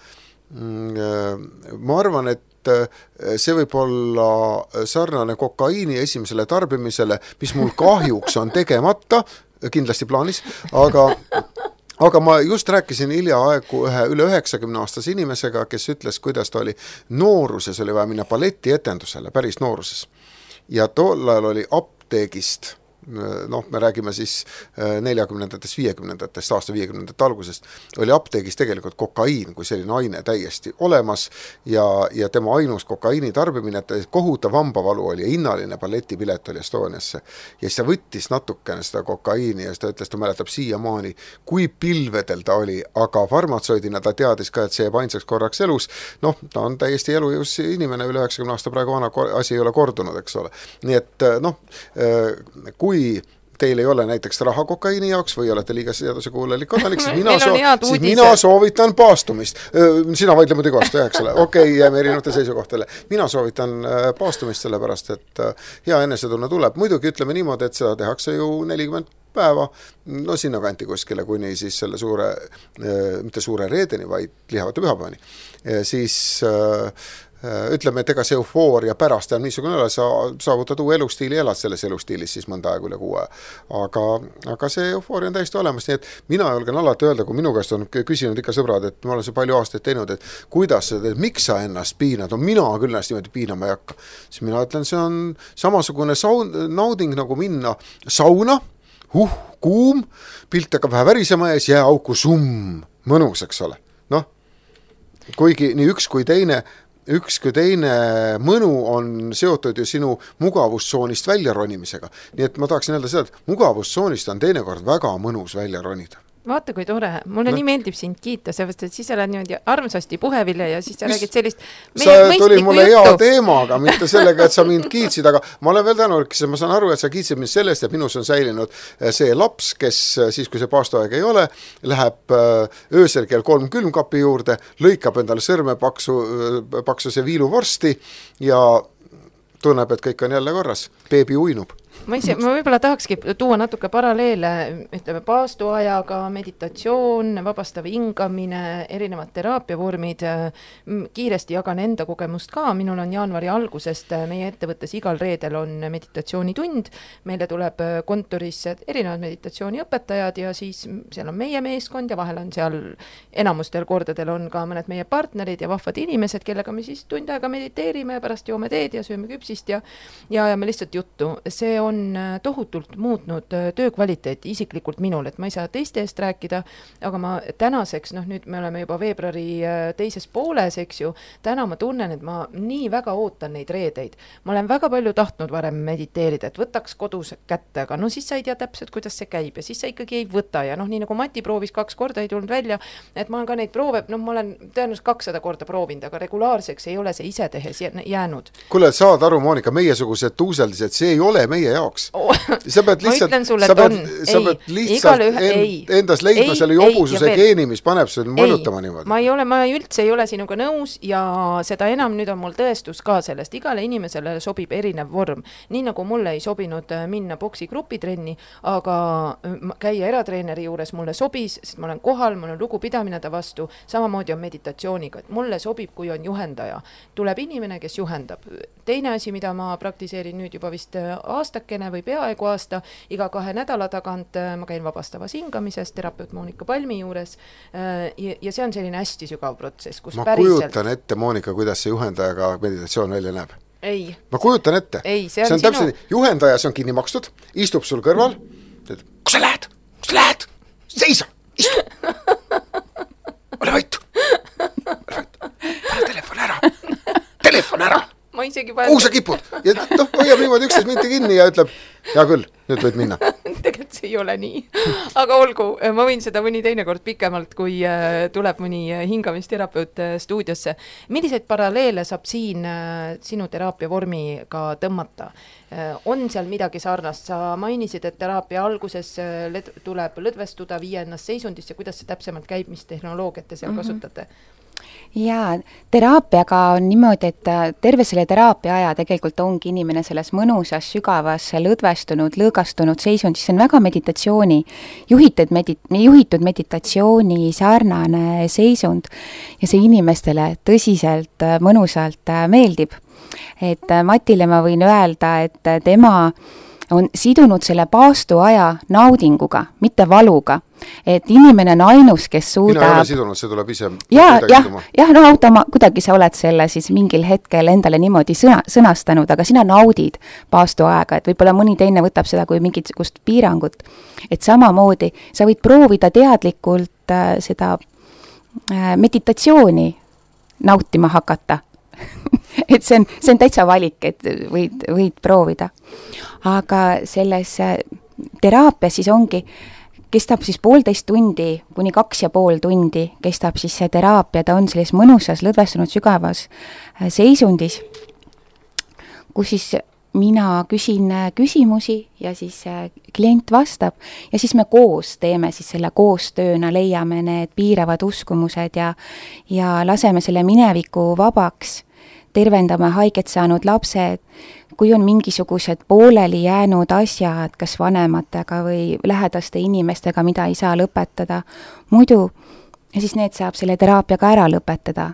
Ma arvan, et see võib olla sarnane kokaiini esimesele tarbimisele, mis mul kahjuks on tegemata, kindlasti plaanis, aga aga ma just rääkisin hiljaaegu ühe üle üheksakümne aastase inimesega, kes ütles, kuidas ta oli nooruses, oli vaja minna balletietendusele, päris nooruses. Ja tol ajal oli apteegist, noh, me räägime siis neljakümnendatest, viiekümnendatest, aasta viiekümnendate algusest, oli apteegis tegelikult kokaiin kui selline aine täiesti olemas ja, ja tema ainus kokaiini tarbimine, et kohutav hambavalu oli ja hinnaline balletipilet oli Estoniasse. Ja siis ta võttis natukene seda kokaiini ja siis ta ütles, ta mäletab siiamaani, kui pilvedel ta oli, aga farmatsoidina ta teadis ka, et see jääb ainsaks korraks elus. Noh, ta on täiesti elujõus inimene, üle üheksakümne aasta praegu vana, asi ei ole kordunud, eks ole. Nii et noh, kui kui teil ei ole näiteks raha kokaiini jaoks või olete liiga seaduse kuulelik kodanik, siis, mina, soo siis mina soovitan paastumist. Sina vaidle muidugi vastu, eks ole. Okei, okay, jääme erinevate seisukohtele. Mina soovitan paastumist sellepärast, et hea enesetunne tuleb. Muidugi ütleme niimoodi, et seda tehakse ju nelikümmend päeva, no sinna kanti kuskile, kuni siis selle suure, mitte suure reedeni, vaid lihavate pühapäevani. Siis ütleme, et ega see eufooria pärast on niisugune ole, sa saavutad uue elustiili, elad selles elustiilis siis mõnda aeg üle kuue. Aga, aga see eufooria on täiesti olemas, nii et mina julgen alati öelda, kui minu käest on küsinud ikka sõbrad, et ma olen see palju aastaid teinud, et kuidas sa teed, miks sa ennast piinad, no mina küll ennast niimoodi piinama ei hakka. Siis mina ütlen, see on samasugune saun, nauding nagu minna sauna, huh, kuum, pilt hakkab vähe värisema ja siis jää auku summ, mõnus, eks ole. Noh, kuigi nii üks kui teine üks kui teine mõnu on seotud ju sinu mugavustsoonist välja ronimisega. Nii et ma tahaksin öelda seda, et mugavustsoonist on teinekord väga mõnus välja ronida. Vaata, kui tore. Mulle no. nii meeldib sind kiita, sellepärast, et siis sa oled niimoodi armsasti puhevile ja siis sa Mis? räägid sellist sa tuli mulle juttu. Hea teemaga, mitte sellega, et sa mind kiitsid, aga ma olen veel tänulik, sest ma saan aru, et sa kiitsid mind sellest, et minus on säilinud see laps, kes siis, kui see paastuaeg ei ole, läheb öösel kell kolm külmkapi juurde, lõikab endale sõrme paksu, paksuse viiluvorsti ja tunneb, et kõik on jälle korras. Beebi uinub. Ma, ise, ma võib-olla tahakski tuua natuke paralleele, ütleme, paastuajaga, meditatsioon, vabastav hingamine, erinevad teraapiavormid. Kiiresti jagan enda kogemust ka. Minul on jaanuari algusest meie ettevõttes igal reedel on meditatsioonitund. Meile tuleb kontorisse erinevad meditatsiooniõpetajad ja siis seal on meie meeskond ja vahel on seal enamustel kordadel on ka mõned meie partnerid ja vahvad inimesed, kellega me siis tund aega mediteerime ja pärast joome teed ja sööme küpsist ja, ja, ja me lihtsalt juttu. See on tohutult muutnud töö kvaliteeti isiklikult minul, et ma ei saa teiste eest rääkida, aga ma tänaseks, noh nüüd me oleme juba veebruari teises pooles, eks ju, täna ma tunnen, et ma nii väga ootan neid reedeid. Ma olen väga palju tahtnud varem mediteerida, et võtaks kodus kätte, aga no siis sa ei tea täpselt, kuidas see käib ja siis sa ikkagi ei võta ja noh, nii nagu Mati proovis kaks korda ei tulnud välja, et ma olen ka neid proove, noh ma olen tõenäoliselt kakssada korda proovinud, aga regulaarseks ei ole see ise tehes jäänud. Kuule, saad aru, Monika, meiesugused tuuseldised, see ei ole meie jaoks. Oh. Sa pead lihtsalt, sulle, sa pead, sa pead lihtsalt ühe, end, endas leidma ei, selle jobususe geeni, mis paneb sul mõjutama niimoodi. Ma ei ole, ma üldse ei ole sinuga nõus ja seda enam nüüd on mul tõestus ka sellest. Igale inimesele sobib erinev vorm. Nii nagu mulle ei sobinud minna boksi grupitrenni, aga käia eratreeneri juures mulle sobis, sest ma olen kohal, mul on lugupidamine ta vastu, samamoodi on meditatsiooniga. Et mulle sobib, kui on juhendaja. Tuleb inimene, kes juhendab. Teine asi, mida ma praktiseerin nüüd juba vist aastakene või peaaegu aasta, iga kahe nädala tagant ma käin vabastavas hingamises terapeut Monika Palmi juures ja, ja see on selline hästi sügav protsess, kus ma päriselt... kujutan ette, Monika, kuidas see juhendajaga meditatsioon välja näeb. Ei. Ma kujutan ette. Ei, see on, see on sinu... täpselt, juhendaja see on kinni makstud, istub sul kõrval, teed, kus sa lähed? Kus sa lähed? Seisa! Istu! Ole vaitu! Ole vaitu! Pane telefon ära! Telefon ära! Ma isegi kuhu sa kipud? Ja noh, hoiab niimoodi üksteist minti kinni ja ütleb, hea küll, nüüd võid minna. Tegelikult see ei ole nii. Aga olgu, ma võin seda mõni teine kord pikemalt, kui tuleb mõni hingamisterapeut stuudiosse. Milliseid paralleele saab siin sinu teraapia vormiga tõmmata? On seal midagi sarnast? Sa mainisid, et teraapia alguses tuleb lõdvestuda, viia ennast seisundisse, kuidas see täpsemalt käib, mis tehnoloogiat te seal mm-hmm. kasutate? Jaa, teraapiaga on niimoodi, et terve selle teraapia aja tegelikult ongi inimene selles mõnusas, sügavas, lõdvestunud, lõõgastunud seisundis, see on väga meditatsiooni, juhitud, medit-, juhitud meditatsiooni sarnane seisund ja see inimestele tõsiselt mõnusalt meeldib. Et Matile ma võin öelda, et tema on sidunud selle paastuaja naudinguga, mitte valuga. Et inimene on ainus, kes suudab... Mina ei ole sidunud, see tuleb ise... Ja, jah, jah, no automa, kuidagi sa oled selle siis mingil hetkel endale niimoodi sõna, sõnastanud, aga sina naudid paastuaega, et võib-olla mõni teine võtab seda kui mingisugust piirangut. Et samamoodi sa võid proovida teadlikult äh, seda äh, meditatsiooni nautima hakata. et see on, see on täitsa valik, et võid, võid proovida. Aga selles teraapias siis ongi, kestab siis poolteist tundi kuni kaks ja pool tundi, kestab siis see teraapia, ta on selles mõnusas, lõdvestunud, sügavas seisundis, kus siis mina küsin küsimusi ja siis klient vastab ja siis me koos teeme siis selle koostööna, leiame need piiravad uskumused ja, ja laseme selle mineviku vabaks, tervendame haiget saanud lapsed, kui on mingisugused pooleli jäänud asjad, kas vanematega või lähedaste inimestega, mida ei saa lõpetada, muidu, ja siis need saab selle teraapiaga ära lõpetada,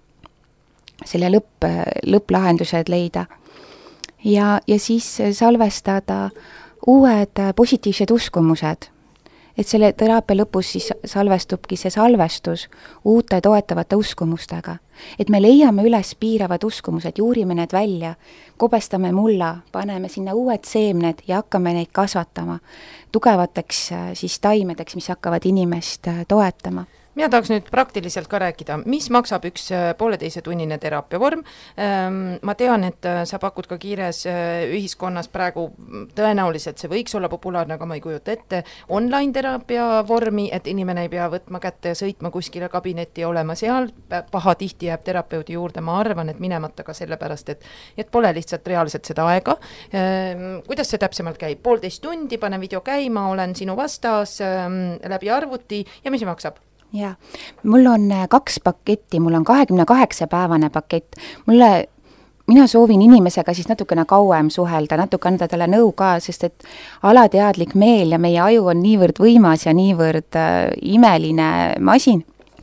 selle lõpp, lõpplahendused leida. Ja, ja siis salvestada uued positiivsed uskumused, et selle teraapia lõpus siis salvestubki see salvestus uute toetavate uskumustega. Et me leiame üles piiravad uskumused, juurime need välja, kobestame mulla, paneme sinna uued seemned ja hakkame neid kasvatama tugevateks siis taimedeks, mis hakkavad inimest toetama. Mina tahaks nüüd praktiliselt ka rääkida, mis maksab üks pooleteise tunnine teraapiavorm. Ma tean, et sa pakud ka kiires ühiskonnas praegu, tõenäoliselt see võiks olla populaarne, aga ma ei kujuta ette, online teraapia vormi, et inimene ei pea võtma kätte ja sõitma kuskile kabinetti ja olema seal. Paha tihti jääb terapeudi juurde, ma arvan, et minemata ka sellepärast, et, et pole lihtsalt reaalselt seda aega. Kuidas see täpsemalt käib? Poolteist tundi, panen video käima, olen sinu vastas läbi arvuti ja mis maksab? Ja, mul on kaks paketti, mul on kahekümne kaheksa päevane pakett. Mulle, mina soovin inimesega siis natukene kauem suhelda, natuke anda talle nõu ka, sest et alateadlik meel ja meie aju on niivõrd võimas ja niivõrd äh, imeline masin,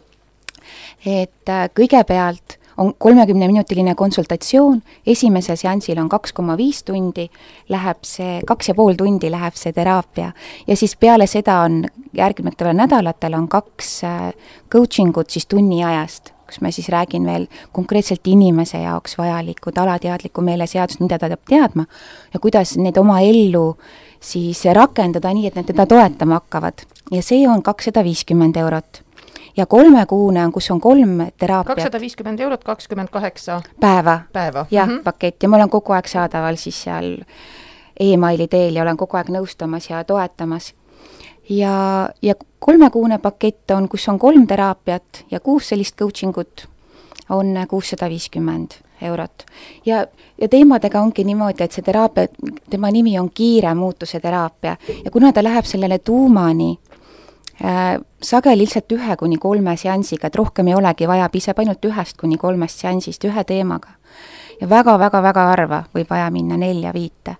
et äh, kõigepealt on kolmekümneminutiline konsultatsioon, esimese seansil on kaks koma viis tundi, läheb see, kaks ja pool tundi läheb see teraapia ja siis peale seda on järgnevatel nädalatel on kaks coaching ut siis tunni ajast, kus ma siis räägin veel konkreetselt inimese jaoks vajalikud alateadliku meeleseadust, mida ta peab teadma ja kuidas need oma ellu siis rakendada nii, et need teda toetama hakkavad ja see on kakssada viiskümmend eurot. Ja kolmekuune on, kus on kolm teraapiat. kakssada viiskümmend eurot, kakskümmend kaheksa päeva. Päeva. Jah, mm-hmm. pakett ja ma olen kogu aeg saadaval siis seal e-maili teel ja olen kogu aeg nõustamas ja toetamas. Ja, ja kolmekuune pakett on, kus on kolm teraapiat ja kuus sellist coaching ut on kuussada viiskümmend eurot. Ja, ja teemadega ongi niimoodi, et see teraapia, tema nimi on kiire muutuse teraapia ja kuna ta läheb sellele tuumani, Äh, sageli lihtsalt ühe kuni kolme seansiga, et rohkem ei olegi vaja, piisab ainult ühest kuni kolmest seansist ühe teemaga. Ja väga-väga-väga harva võib vaja minna nelja viite.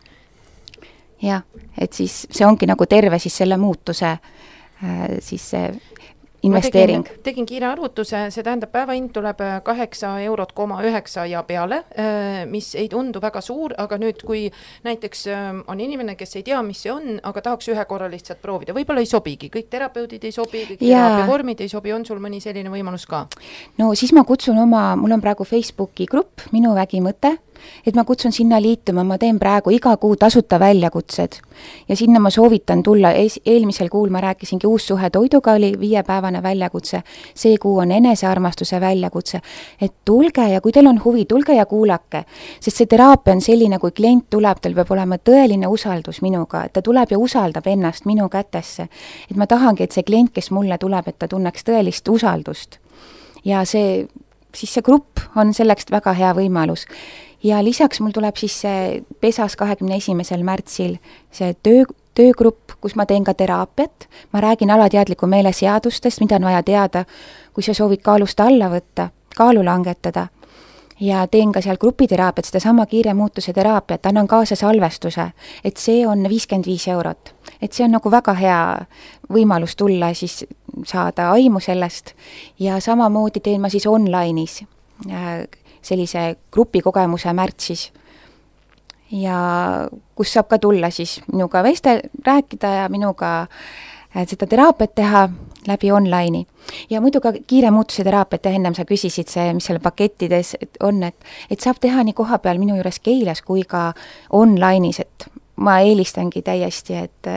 Ja, et siis see ongi nagu terve siis selle muutuse äh, siis see investeering. Ma tegin, tegin kiire arvutuse, see tähendab päevahind tuleb kaheksa eurot koma üheksa ja peale, mis ei tundu väga suur, aga nüüd kui näiteks on inimene, kes ei tea, mis see on, aga tahaks ühe korra lihtsalt proovida, võib-olla ei sobigi, kõik terapeudid ei sobi, kõik teraapiavormid ei sobi, on sul mõni selline võimalus ka? No siis ma kutsun oma, mul on praegu Facebooki grupp, Minu vägimõte, et ma kutsun sinna liituma, ma teen praegu iga kuu tasuta väljakutsed ja sinna ma soovitan tulla, eelmisel kuul ma rääkisingi uus suhe toiduga oli viiepäevane väljakutse, see kuu on enesearmastuse väljakutse, et tulge ja kui teil on huvi, tulge ja kuulake, sest see teraapia on selline, kui klient tuleb, teil peab olema tõeline usaldus minuga, et ta tuleb ja usaldab ennast minu kätesse, et ma tahangi, et see klient, kes mulle tuleb, et ta tunneks tõelist usaldust ja see, siis see grupp on selleks väga hea võimalus. Ja lisaks mul tuleb siis see pesas kahekümne esimesel märtsil see töö, töögrupp, kus ma teen ka teraapiat, ma räägin alateadliku meele seadustest, mida on vaja teada, kui sa soovid kaalust alla võtta, kaalu langetada. Ja teen ka seal grupiteraapiat, seda sama kiire muutuse teraapiat, annan kaasa salvestuse, et see on viiskümmend viis eurot. Et see on nagu väga hea võimalus tulla siis saada aimu sellest ja samamoodi teen ma siis online'is sellise grupikogemuse märtsis ja kus saab ka tulla siis minuga veste rääkida ja minuga seda teraapiat teha läbi online'i. Ja muidu ka kiire muutuse teraapiat ja ennem sa küsisid see, mis seal pakettides on, et, et saab teha nii koha peal minu juures Keilas kui ka online'is, et ma eelistangi täiesti, et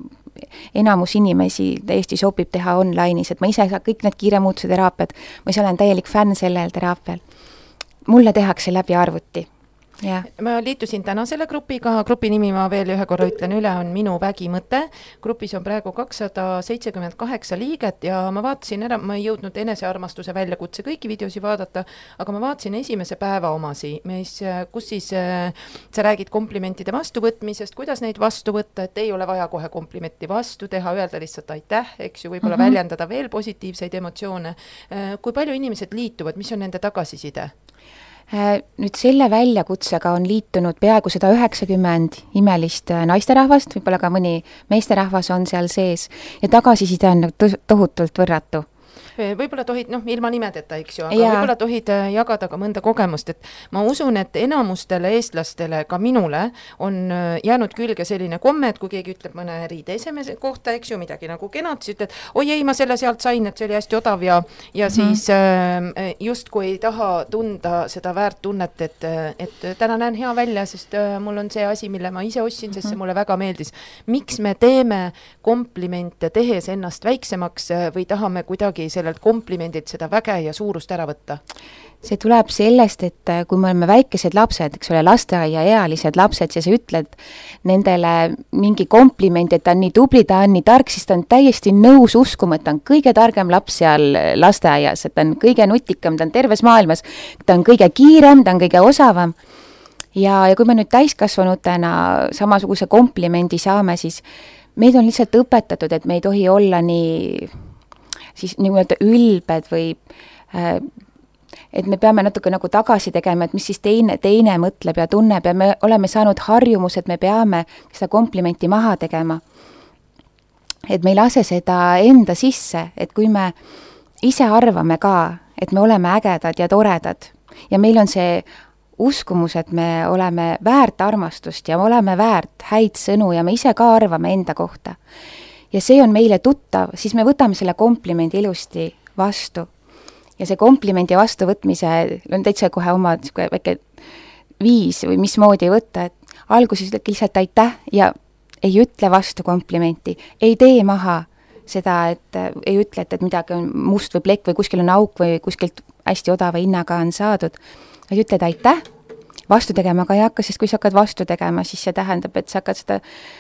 enamus inimesi täiesti sobib teha online'is, et ma ise saa kõik need kiire muutuse teraapiad, ma ise olen täielik fänn sellel teraapial. Mulle tehakse läbi arvuti. Ja. Ma liitusin täna selle grupiga, grupi nimi ma veel ühe korra ütlen üle, on Minu vägimõte. Grupis on praegu kakssada seitsekümmend kaheksa liiget ja ma vaatasin ära, ma ei jõudnud enesearmastuse väljakutse kõiki videosi vaadata, aga ma vaatasin esimese päeva omasi, mis, kus siis sa räägid komplimentide vastuvõtmisest, kuidas neid vastu võtta, et ei ole vaja kohe komplimenti vastu teha, öelda lihtsalt aitäh, eks ju, võib-olla mm-hmm. väljendada veel positiivseid emotsioone. Kui palju inimesed liituvad, mis on nende tagasiside? Nüüd selle väljakutsega on liitunud peaaegu sada üheksakümmend imelist naisterahvast, võib-olla ka mõni meesterahvas on seal sees ja tagasiside on tohutult võrratu. Võib-olla tohid, noh, ilma nimedeta, eks ju, aga ja. Võib-olla tohid jagada ka mõnda kogemust, et ma usun, et enamustele eestlastele, ka minule, on jäänud külge selline komme, et kui keegi ütleb mõne riideeseme kohta, eks ju, midagi nagu kenad, siis ütled, oi ei, ma selle sealt sain, et see oli hästi odav ja, ja mm-hmm. siis äh, just kui ei taha tunda seda väärt tunnet, et, et täna näen hea välja, sest äh, mul on see asi, mille ma ise ostsin, sest mm-hmm. see mulle väga meeldis. Miks me teeme komplimente tehes ennast väiksemaks või tahame kuidagi selle komplimendilt seda väge ja suurust ära võtta? See tuleb sellest, et kui me oleme väikesed lapsed, eks ole, lasteaiaealised lapsed, ja sa ütled nendele mingi komplimendi, et ta on nii tubli, ta on nii tark, siis ta on täiesti nõus uskuma, et ta on kõige targem laps seal lasteaias, et ta on kõige nutikam, ta on terves maailmas, ta on kõige kiirem, ta on kõige osavam. Ja, ja kui me nüüd täiskasvanutena samasuguse komplimendi saame, siis meid on lihtsalt õpetatud, et me ei tohi olla nii siis nii-öelda ülbed või äh, et me peame natuke nagu tagasi tegema, et mis siis teine, teine mõtleb ja tunneb ja me oleme saanud harjumus, et me peame seda komplimenti maha tegema. Et me ei lase seda enda sisse, et kui me ise arvame ka, et me oleme ägedad ja toredad ja meil on see uskumus, et me oleme väärt armastust ja me oleme väärt häid sõnu ja me ise ka arvame enda kohta. Ja see on meile tuttav, siis me võtame selle komplimendi ilusti vastu. Ja see komplimendi vastuvõtmise on täitsa kohe oma väike viis või mismoodi võtta, et alguses ütled lihtsalt aitäh ja ei ütle vastu komplimenti, ei tee maha seda, et ei ütle, et, et midagi on must või plekk või kuskil on auk või kuskilt hästi odava hinnaga on saadud, vaid ütled aitäh, vastu tegema ka ei hakka, sest kui sa hakkad vastu tegema, siis see tähendab, et sa hakkad seda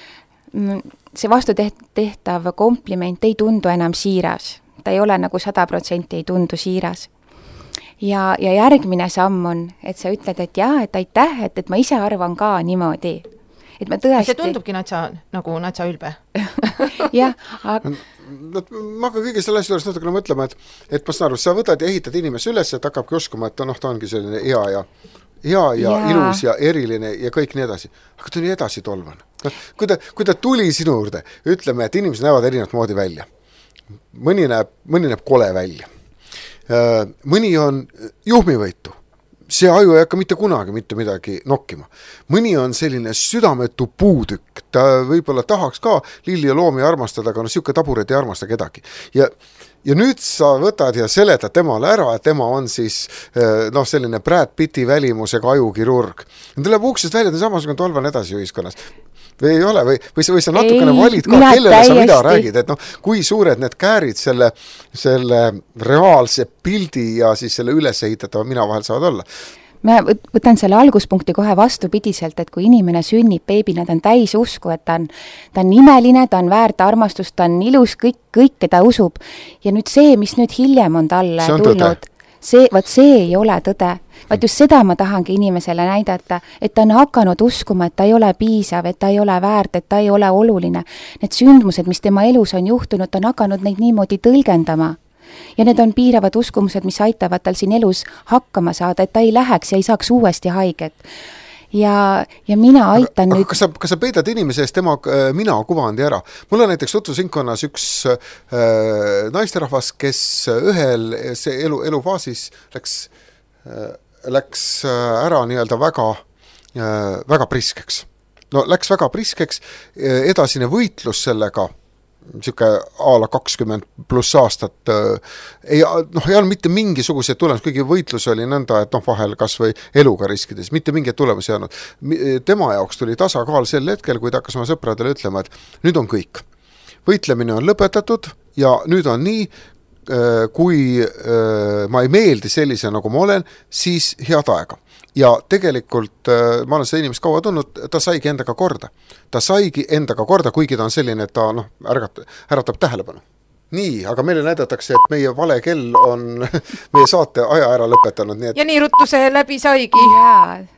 see vastu tehtav kompliment ei tundu enam siiras. Ta ei ole nagu sada protsenti ei tundu siiras. Ja, ja järgmine samm on, et sa ütled, et jah, et aitäh, et, et ma ise arvan ka niimoodi. Et ma tõesti... See tundubki natsa, nagu natsa ülbe. jah, aga... No, ma hakkan kõige selle asja juures natukene mõtlema, et, et ma saan aru, sa võtad ja ehitad inimese üles, et hakkabki uskuma, et noh, ta ongi selline hea ja hea ja, ja ilus ja eriline ja kõik nii edasi. Aga ta oli edasi tolvan. Kui ta, kui ta tuli sinu juurde, ütleme, et inimesed näevad erinevat moodi välja. Mõni näeb, mõni näeb kole välja. Mõni on juhmivõitu. See aju ei hakka mitte kunagi mitte midagi nokkima. Mõni on selline südametu puutükk. Ta võib-olla tahaks ka lilli ja loomi armastada, aga no siuke taburet ei armasta kedagi. Ja Ja nüüd sa võtad ja seletad temale ära, et tema on siis noh, selline Brad Pitti välimusega ajukirurg. Ta läheb uksest välja, et samasugune tolvan edasi ühiskonnas. Või ei ole, või, või, või sa natukene ei, valid ka, kellele täiesti. Sa mida räägid, et noh, kui suured need käärid selle, selle reaalse pildi ja siis selle üles ehitatava mina vahel saavad olla. Ma võtan selle alguspunkti kohe vastupidiselt, et kui inimene sünnib beebina, ta on täis usku, et ta on, ta on imeline, ta on väärt armastust, ta on ilus, kõik, kõik, keda usub. Ja nüüd see, mis nüüd hiljem on talle on tulnud, see, vaat see ei ole tõde. Vaat just seda ma tahangi inimesele näidata, et ta on hakanud uskuma, et ta ei ole piisav, et ta ei ole väärt, et ta ei ole oluline. Need sündmused, mis tema elus on juhtunud, on hakanud neid niimoodi tõlgendama. Ja need on piiravad uskumused, mis aitavad tal siin elus hakkama saada, et ta ei läheks ja ei saaks uuesti haiget. Ja, ja mina aitan aga, nüüd... Aga kas sa, kas sa peedad inimese eest tema äh, mina kuvandi ära? Mul on näiteks tutvusringkonnas üks äh, naisterahvas, kes ühel see elu, elufaasis läks, äh, läks ära nii-öelda väga, äh, väga priskeks. No läks väga priskeks, edasine võitlus sellega, siuke aala kakskümmend pluss aastat ei, noh, ei olnud mitte mingisuguseid tulemus, kõigi võitlus oli nõnda, et noh, vahel kas või eluga riskides, mitte mingeid tulemusi ei olnud. Tema jaoks tuli tasakaal sel hetkel, kui ta hakkas oma sõpradele ütlema, et nüüd on kõik. Võitlemine on lõpetatud ja nüüd on nii, kui ma ei meeldi sellise, nagu ma olen, siis head aega. Ja tegelikult ma olen seda inimest kaua tulnud, ta saigi endaga korda. Ta saigi endaga korda, kuigi ta on selline, et ta noh, äratab, äratab tähelepanu. Nii, aga meile näidatakse, et meie vale kell on meie saate aja ära lõpetanud. Nii et... Ja nii ruttu see läbi saigi. Jaa.